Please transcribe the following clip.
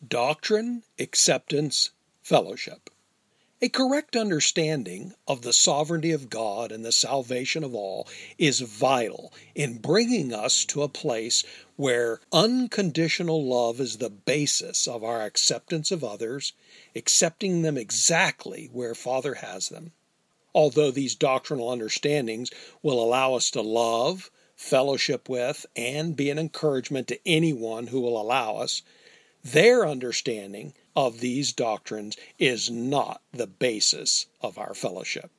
Doctrine, acceptance, fellowship. A correct understanding of the sovereignty of God and the salvation of all is vital in bringing us to a place where unconditional love is the basis of our acceptance of others, accepting them exactly where Father has them. Although these doctrinal understandings will allow us to love, fellowship with, and be an encouragement to anyone who will allow us, their understanding of these doctrines is not the basis of our fellowship.